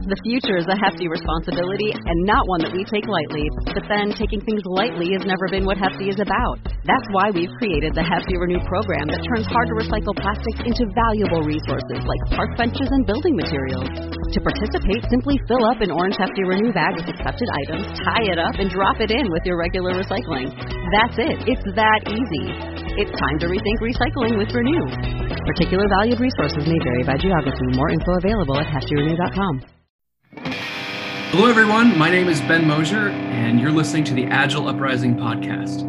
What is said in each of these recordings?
The future is a hefty responsibility and not one that we take lightly. But then taking things lightly has never been what Hefty is about. That's why we've created the Hefty Renew program that turns hard-to-recycle plastics into valuable resources like park benches and building materials. To participate, simply fill up an orange Hefty Renew bag with accepted items, tie it up, and drop it in with your regular recycling. That's it. It's that easy. It's time to rethink recycling with Renew. Particular valued resources may vary by geography. More info available at heftyrenew.com. Hello, everyone. My name is Ben Mosier, and you're listening to the Agile Uprising podcast.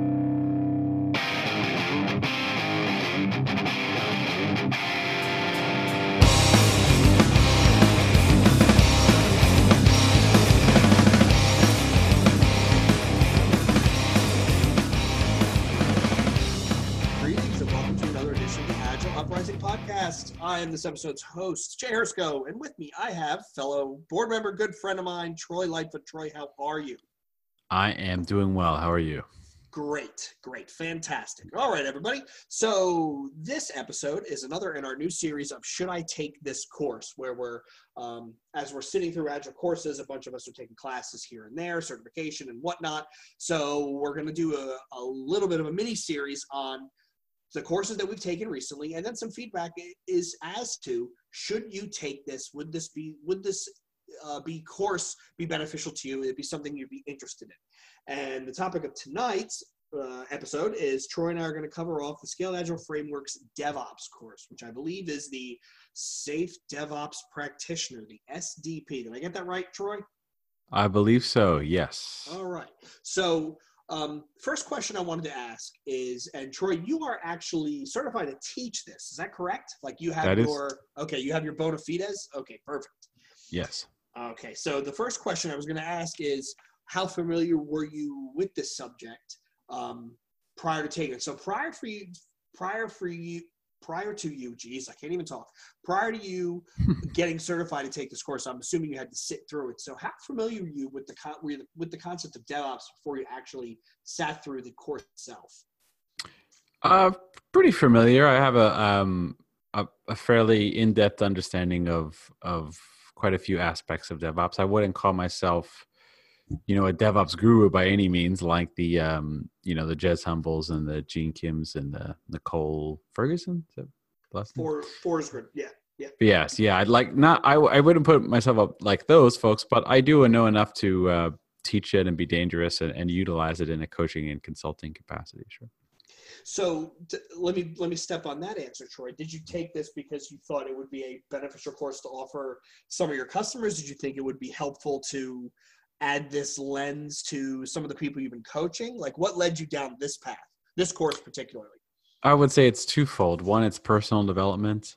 I am this episode's host, Jay Hersko, and with me I have fellow board member, good friend of mine, Troy Lightfoot. Troy, how are you? I am doing well. How are you? Great, fantastic. All right, everybody. So this episode is another in our new series of Should I Take This Course, where we're, as we're sitting through Agile courses, a bunch of us are taking classes here and there, certification and whatnot. So we're going to do a little bit of a mini series on the courses that we've taken recently, and then some feedback is as to, should you take this? Would this course be beneficial to you? Would it be something you'd be interested in? And the topic of tonight's episode is Troy and I are going to cover off the Scaled Agile Frameworks DevOps course, which I believe is the Safe DevOps Practitioner, the SDP. Did I get that right, Troy? I believe so, yes. All right. So first question I wanted to ask is, and Troy, you are actually certified to teach this. Is that correct? Like you have you have your bona fides? Okay, perfect. Yes. Okay, so the first question I was going to ask is, how familiar were you with this subject prior to taking it? So prior to you getting certified to take this course, I'm assuming you had to sit through it. So how familiar were you with the concept of DevOps before you actually sat through the course itself? Pretty familiar. I have a fairly in-depth understanding of quite a few aspects of DevOps. I wouldn't call myself, a DevOps guru by any means, like the Jez Humbles and the Gene Kims and the Nicole Ferguson. Forsgren, yeah. Yes, yeah. I wouldn't put myself up like those folks, but I do know enough to teach it and be dangerous and utilize it in a coaching and consulting capacity. Sure. So let me step on that answer, Troy. Did you take this because you thought it would be a beneficial course to offer some of your customers? Did you think it would be helpful to add this lens to some of the people you've been coaching? Like, what led you down this path, this course particularly? I would say it's twofold. One, it's personal development,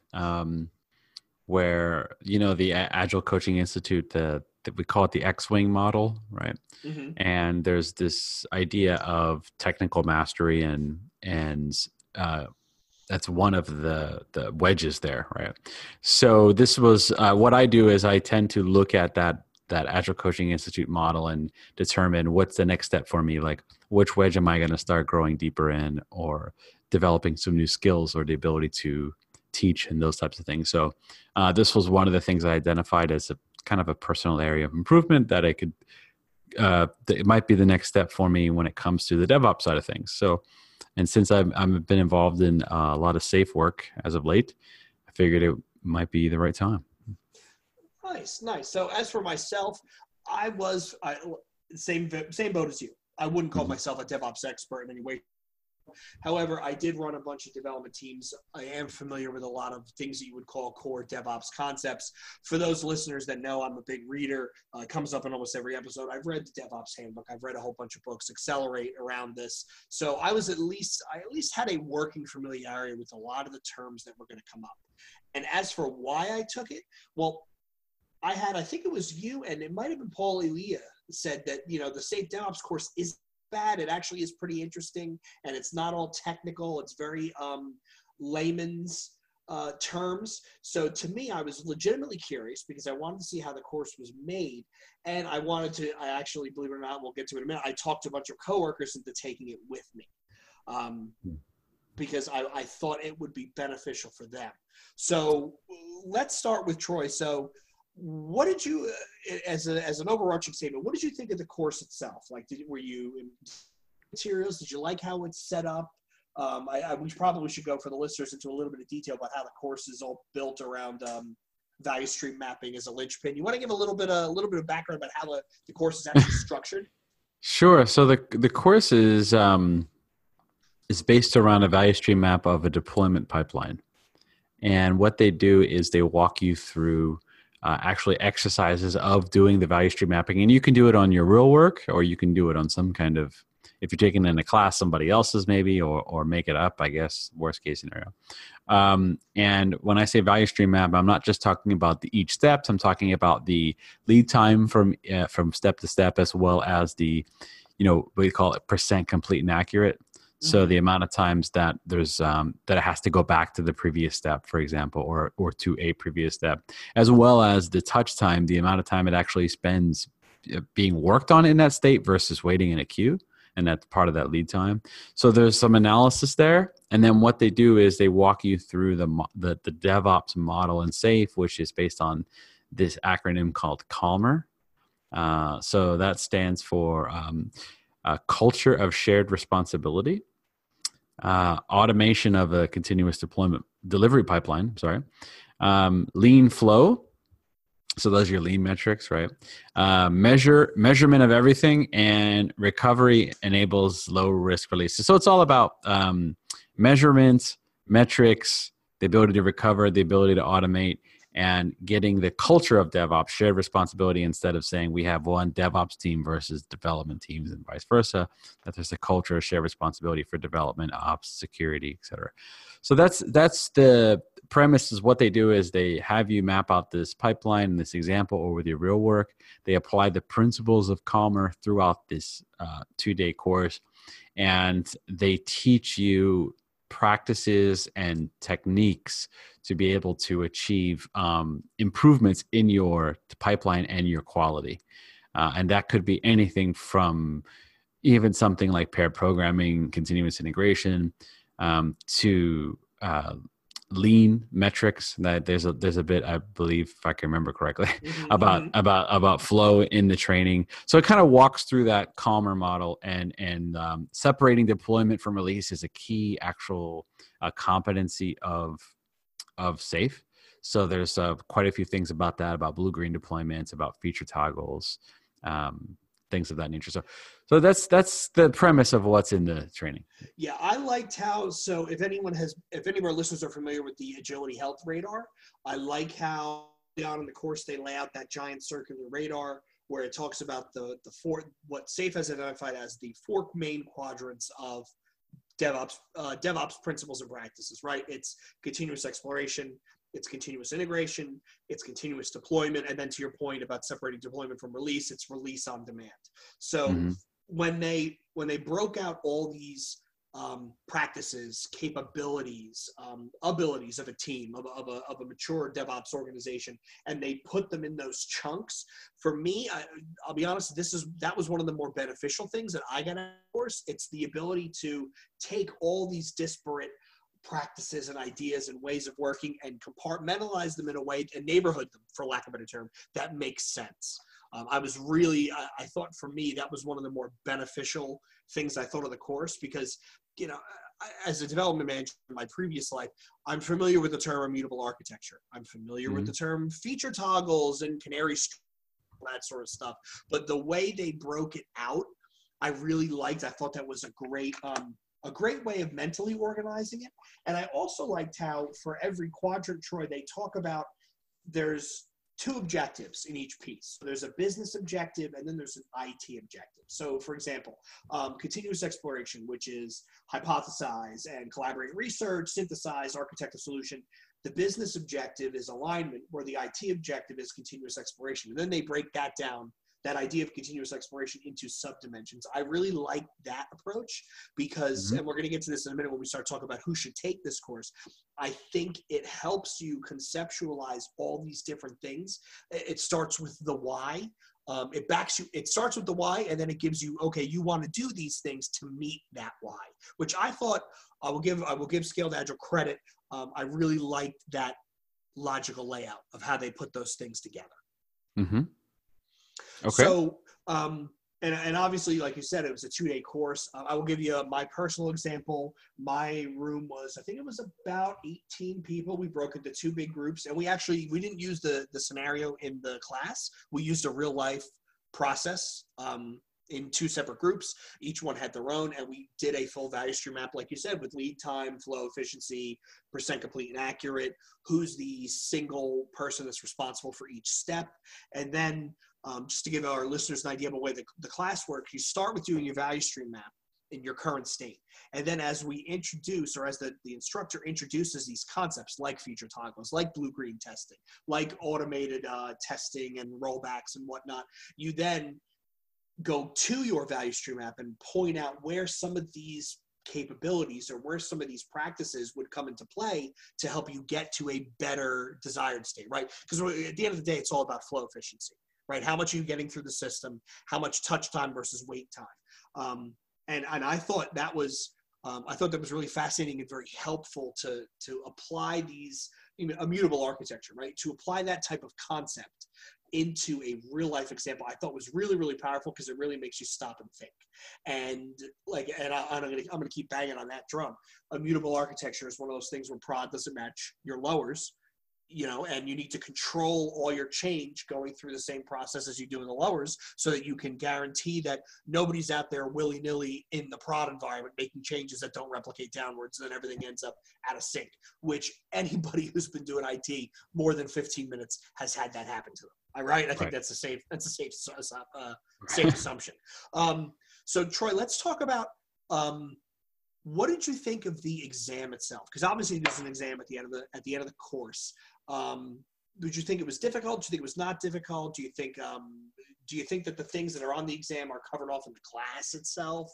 where, the Agile Coaching Institute, we call it the X-Wing model, right? Mm-hmm. And there's this idea of technical mastery and that's one of the wedges there, right? So this was, what I do is I tend to look at that Agile Coaching Institute model and determine what's the next step for me, like which wedge am I going to start growing deeper in, or developing some new skills, or the ability to teach and those types of things. So this was one of the things I identified as a kind of a personal area of improvement that I could, it might be the next step for me when it comes to the DevOps side of things. So, and since I've been involved in a lot of safe work as of late, I figured it might be the right time. Nice. So as for myself, I was same boat as you. I wouldn't call myself a DevOps expert in any way. However, I did run a bunch of development teams. I am familiar with a lot of things that you would call core DevOps concepts. For those listeners that know, I'm a big reader. It comes up in almost every episode. I've read the DevOps handbook. I've read a whole bunch of books, Accelerate, around this. So I at least had a working familiarity with a lot of the terms that were going to come up. And as for why I took it, well, I think it was you, and it might have been Paul Elia, said that, the Safe DevOps course is bad. It actually is pretty interesting, and it's not all technical. It's very layman's terms. So to me, I was legitimately curious because I wanted to see how the course was made. And I actually, believe it or not, we'll get to it in a minute, I talked to a bunch of coworkers into taking it with me. Because I thought it would be beneficial for them. So let's start with Troy. So what did you, as an overarching statement, what did you think of the course itself? Like, were you materials? Did you like how it's set up? We probably should go for the listeners into a little bit of detail about how the course is all built around value stream mapping as a linchpin. You want to give a little bit of background about how the course is actually structured? Sure. So the course is based around a value stream map of a deployment pipeline. And what they do is they walk you through actually exercises of doing the value stream mapping. And you can do it on your real work, or you can do it on some kind of, if you're taking it in a class, somebody else's maybe, or make it up, I guess, worst case scenario. And when I say value stream map, I'm not just talking about each steps. I'm talking about the lead time from step to step, as well as the, we call it percent complete and accurate. So the amount of times that there's that it has to go back to the previous step, for example, or to a previous step, as well as the touch time, the amount of time it actually spends being worked on in that state versus waiting in a queue. And that's part of that lead time. So there's some analysis there. And then what they do is they walk you through the DevOps model in SAFe, which is based on this acronym called CALMR. So that stands for a culture of shared responsibility, automation of a continuous delivery pipeline, lean flow. So those are your lean metrics, right? Measurement of everything, and recovery enables low risk releases. So it's all about measurements, metrics, the ability to recover, the ability to automate, and getting the culture of DevOps, shared responsibility, instead of saying we have one DevOps team versus development teams and vice versa, that there's a culture of shared responsibility for development, ops, security, et cetera. So that's the premise. Is what they do is they have you map out this pipeline, this example, or with your real work. They apply the principles of CALMR throughout this 2-day course, and they teach you practices and techniques to be able to achieve improvements in your pipeline and your quality. And that could be anything from even something like paired programming, continuous integration, to lean metrics. That there's a bit, I believe, if I can remember correctly, about flow in the training. So it kind of walks through that CALMR model, and separating deployment from release is a key actual competency of SAFe. So there's quite a few things about that, about blue-green deployments, about feature toggles, things of that nature. So that's the premise of what's in the training. Yeah, I liked how, so if any of our listeners are familiar with the Agility Health Radar, I like how down in the course they lay out that giant circular radar where it talks about the four, what SAFe has identified as the 4 main quadrants of DevOps principles and practices, right? It's continuous exploration, it's continuous integration, it's continuous deployment, and then to your point about separating deployment from release, it's release on demand. So when they broke out all these practices, capabilities, abilities of a team, of a mature DevOps organization, and they put them in those chunks, for me, I'll be honest, that was one of the more beneficial things that I got out of the course. It's the ability to take all these disparate practices and ideas and ways of working and compartmentalize them in a way, and neighborhood them, for lack of a better term, that makes sense. I thought for me, that was one of the more beneficial things I thought of the course, because, as a development manager in my previous life, I'm familiar with the term immutable architecture. I'm familiar with the term feature toggles and canary that sort of stuff. But the way they broke it out, I really liked. I thought that was a great way of mentally organizing it. And I also liked how for every quadrant, Troy, they talk about there's 2 objectives in each piece. So there's a business objective, and then there's an IT objective. So for example, continuous exploration, which is hypothesize and collaborate research, synthesize, architect a solution. The business objective is alignment, where the IT objective is continuous exploration. And then they break that down, that idea of continuous exploration, into subdimensions. I really like that approach because, and we're going to get to this in a minute when we start talking about who should take this course, I think it helps you conceptualize all these different things. It starts with the why. It starts with the why, and then it gives you, okay, you want to do these things to meet that why, which I thought, I will give Scaled Agile credit. I really liked that logical layout of how they put those things together. Mm-hmm. Okay. So, and obviously, like you said, it was a 2-day course. I will give you my personal example. My room was, I think it was about 18 people. We broke into 2 big groups, and we didn't use the scenario in the class. We used a real life process in 2 separate groups. Each one had their own, and we did a full value stream map, like you said, with lead time, flow, efficiency, percent complete and accurate, who's the single person that's responsible for each step. And then just to give our listeners an idea of the way the class works, you start with doing your value stream map in your current state. And then as we introduce, or as the instructor introduces these concepts like feature toggles, like blue-green testing, like automated testing and rollbacks and whatnot, you then go to your value stream map and point out where some of these capabilities or where some of these practices would come into play to help you get to a better desired state, right? Because at the end of the day, it's all about flow efficiency, right? How much are you getting through the system? How much touch time versus wait time? And I thought that was really fascinating and very helpful to apply these immutable architecture, right? To apply that type of concept into a real life example, I thought was really, really powerful because it really makes you stop and think. And I'm gonna keep banging on that drum. Immutable architecture is one of those things where prod doesn't match your lowers, and you need to control all your change going through the same process as you do in the lowers so that you can guarantee that nobody's out there willy-nilly in the prod environment making changes that don't replicate downwards, and then everything ends up out of sync, which anybody who's been doing IT more than 15 minutes has had that happen to them. All right. I think that's a safe assumption. So Troy, let's talk about what did you think of the exam itself? Because obviously there's an exam at the end of the course. Did you think it was difficult? Do you think it was not difficult? Do you think that the things that are on the exam are covered off in the class itself?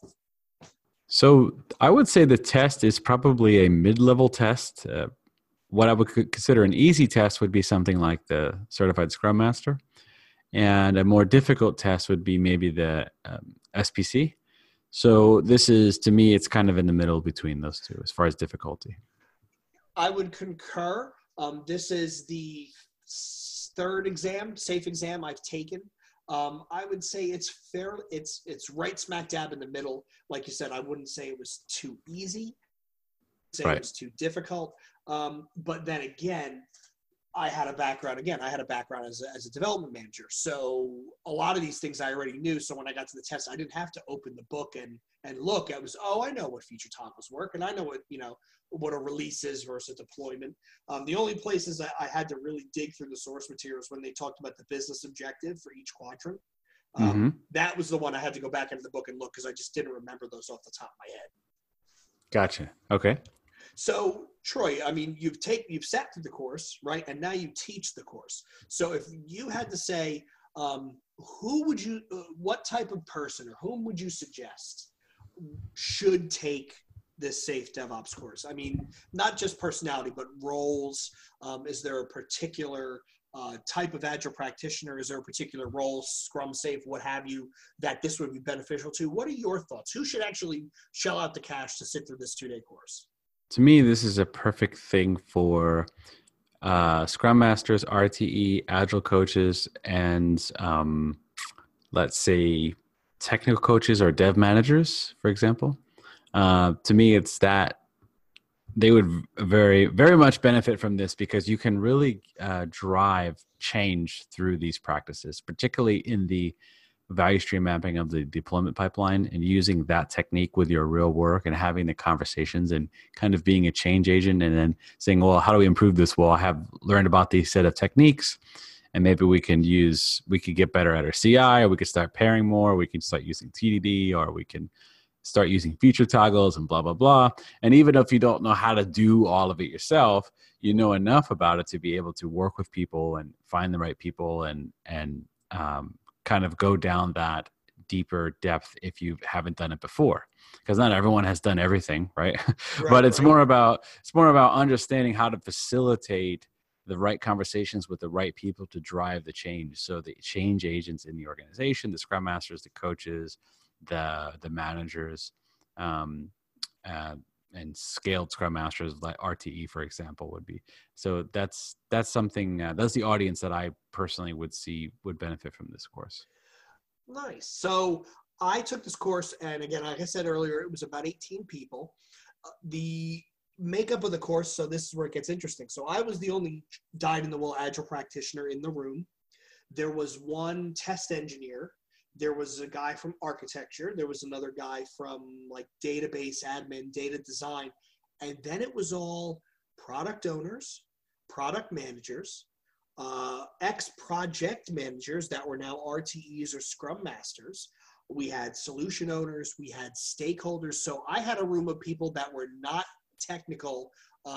So I would say the test is probably a mid-level test. What I would consider an easy test would be something like the Certified Scrum Master. And a more difficult test would be maybe the SPC. So this is, to me, it's kind of in the middle between those two as far as difficulty. I would concur. This is the 3rd exam, SAFE exam I've taken. I would say it's fair. It's right smack dab in the middle. Like you said, I wouldn't say it was too easy. Say it was too difficult. But then again, I had a background as a development manager. So a lot of these things I already knew. So when I got to the test, I didn't have to open the book and look. I know what feature toggles work, and I know what a release is versus deployment. The only places I had to really dig through the source materials when they talked about the business objective for each quadrant. That was the one I had to go back into the book and look because I just didn't remember those off the top of my head. Gotcha. Okay. So Troy, I mean, you've sat through the course, right? And now you teach the course. So if you had to say, what type of person or whom would you suggest should take this Safe DevOps course? I mean, not just personality, but roles. Is there a particular type of Agile practitioner? Is there a particular role, Scrum, Safe, what have you, that this would be beneficial to? What are your thoughts? Who should actually shell out the cash to sit through this 2-day course? To me, this is a perfect thing for Scrum Masters, RTE, Agile coaches, and let's say technical coaches or dev managers, for example. To me, it's that they would very, very much benefit from this because you can really drive change through these practices, particularly in the value stream mapping of the deployment pipeline and using that technique with your real work and having the conversations and kind of being a change agent and then saying, well, how do we improve this? Well, I have learned about these set of techniques and maybe we could get better at our CI, or we could start pairing more, we can start using TDD, or we can start using feature toggles and blah, blah, blah. And even if you don't know how to do all of it yourself, you know enough about it to be able to work with people and find the right people and kind of go down that deeper depth if you haven't done it before, because not everyone has done everything, right? But it's more about understanding how to facilitate the right conversations with the right people to drive the change. So the change agents in the organization, the Scrum Masters, the coaches, the managers, and scaled Scrum Masters like RTE, for example, would be. So that's something, that's the audience that I personally would see would benefit from this course. Nice. So I took this course, and again, like I said earlier, it was about 18 people. The makeup of the course, so this is where it gets interesting. So I was the only dyed-in-the-wool Agile practitioner in the room. There was one test engineer. There was a guy from architecture. There was another guy from like database admin, data design. And then it was all product owners, product managers, ex-project managers that were now RTEs or Scrum Masters. We had solution owners. We had stakeholders. So I had a room of people that were not technical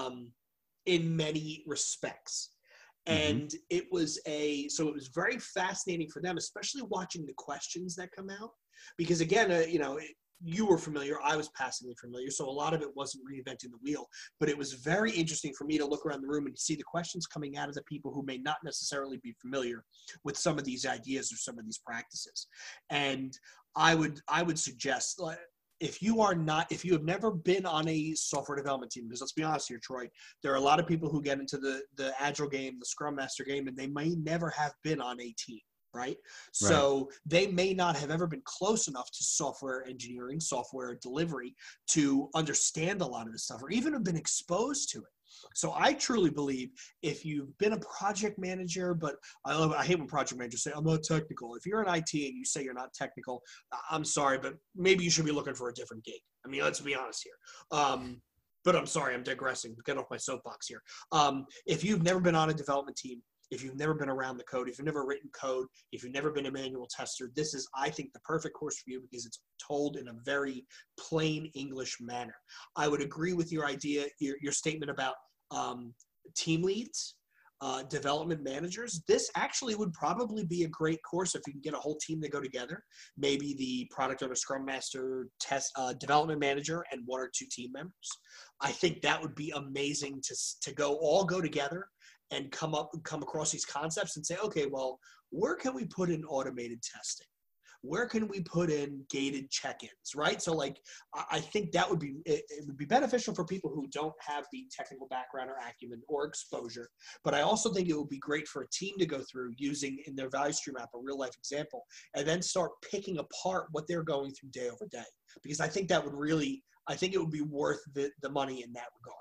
in many respects. And it was very fascinating for them, especially watching the questions that come out. Because again, you were familiar, I was passively familiar, so a lot of it wasn't reinventing the wheel. But it was very interesting for me to look around the room and see the questions coming out of the people who may not necessarily be familiar with some of these ideas or some of these practices. And I would suggest, if you have never been on a software development team, because let's be honest here, Troy, there are a lot of people who get into the Agile game, the Scrum Master game, and they may never have been on a team, right? So they may not have ever been close enough to software engineering, software delivery to understand a lot of this stuff, or even have been exposed to it. So I truly believe if you've been a project manager, but I hate when project managers say, I'm not technical. If you're in IT and you say you're not technical, I'm sorry, but maybe you should be looking for a different gig. I mean, let's be honest here. But I'm sorry, I'm digressing. Get off my soapbox here. If you've never been on a development team, if you've never been around the code, if you've never written code, if you've never been a manual tester, this is, I think, the perfect course for you because it's told in a very plain English manner. I would agree with your idea, your statement about team leads, development managers. This actually would probably be a great course if you can get a whole team to go together. Maybe the product owner, Scrum Master, development manager, and one or two team members. I think that would be amazing to all go together and come across these concepts and say, okay, well, where can we put in automated testing? Where can we put in gated check-ins, right? So like, I think that would it would be beneficial for people who don't have the technical background or acumen or exposure. But I also think it would be great for a team to go through using in their value stream app, a real life example, and then start picking apart what they're going through day over day. Because I think it would be worth the money in that regard.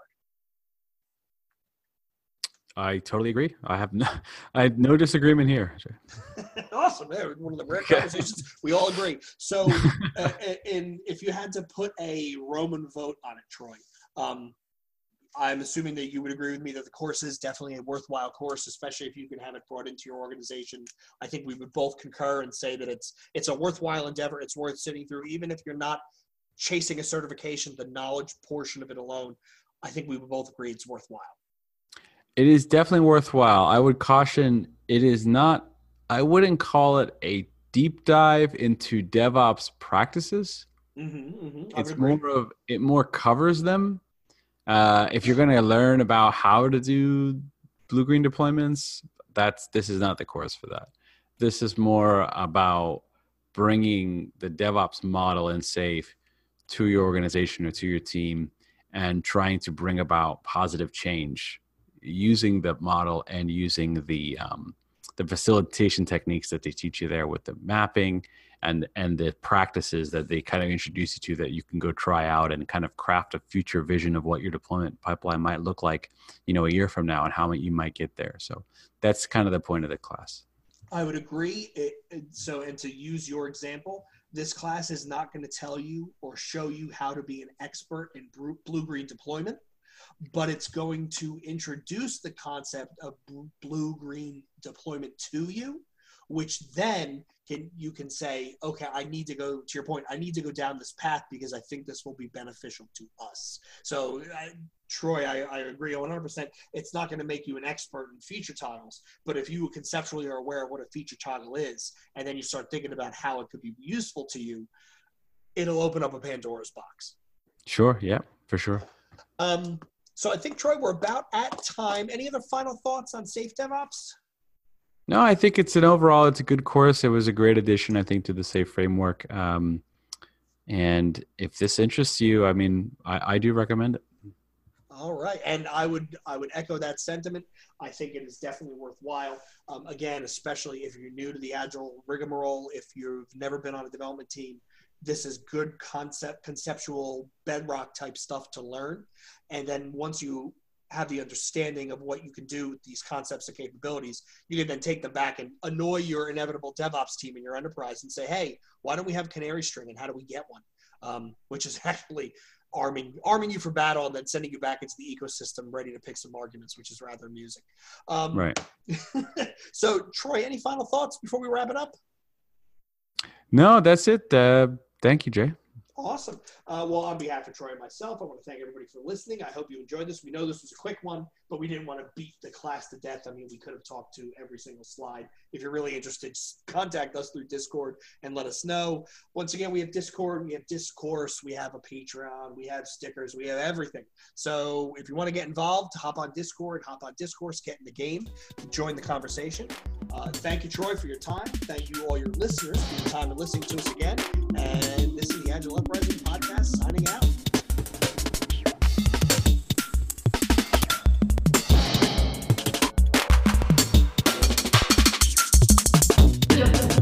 I totally agree. I have no disagreement here. Awesome. Yeah, one of the rare conversations. We all agree. So if you had to put a Roman vote on it, Troy, I'm assuming that you would agree with me that the course is definitely a worthwhile course, especially if you can have it brought into your organization. I think we would both concur and say that it's a worthwhile endeavor. It's worth sitting through, even if you're not chasing a certification, the knowledge portion of it alone, I think we would both agree it's worthwhile. It is definitely worthwhile. I would caution it is not, I wouldn't call it a deep dive into DevOps practices. It's it more covers them. If you're going to learn about how to do blue-green deployments, this is not the course for that. This is more about bringing the DevOps model in SAFe to your organization or to your team and trying to bring about positive change using the model and using the facilitation techniques that they teach you there with the mapping and the practices that they kind of introduce you to that you can go try out and kind of craft a future vision of what your deployment pipeline might look like, a year from now and how you might get there. So that's kind of the point of the class. I would agree. And to use your example, this class is not going to tell you or show you how to be an expert in blue-green deployment, but it's going to introduce the concept of blue-green deployment to you, which then you can say, okay, I need to go, to your point, I need to go down this path because I think this will be beneficial to us. So Troy, I agree 100%. It's not going to make you an expert in feature toggles, but if you conceptually are aware of what a feature toggle is, and then you start thinking about how it could be useful to you, it'll open up a Pandora's box. Sure. Yeah, for sure. So I think, Troy, we're about at time. Any other final thoughts on Safe DevOps? No, I think it's a good course. It was a great addition, I think, to the SAFe framework. And if this interests you, I mean, I do recommend it. All right, and I would echo that sentiment. I think it is definitely worthwhile. Again, especially if you're new to the Agile rigmarole, if you've never been on a development team, this is good conceptual bedrock type stuff to learn. And then once you have the understanding of what you can do with these concepts and capabilities, you can then take them back and annoy your inevitable DevOps team in your enterprise and say, hey, why don't we have canary string and how do we get one? Which is actually arming you for battle and then sending you back into the ecosystem ready to pick some arguments, which is rather amusing. Right. So, Troy, any final thoughts before we wrap it up? No, that's it. Thank you, Jay. Awesome. Well, on behalf of Troy and myself, I want to thank everybody for listening. I hope you enjoyed this. We know this was a quick one, but we didn't want to beat the class to death. I mean, we could have talked to every single slide. If you're really interested, just contact us through Discord and let us know. Once again, we have Discord, we have Discourse, we have a Patreon, we have stickers, we have everything. So if you want to get involved, hop on Discord, hop on Discourse, get in the game, join the conversation. Thank you, Troy, for your time. Thank you, all your listeners, for your time and listening to us again. And this is the Agile Uprising Podcast signing out.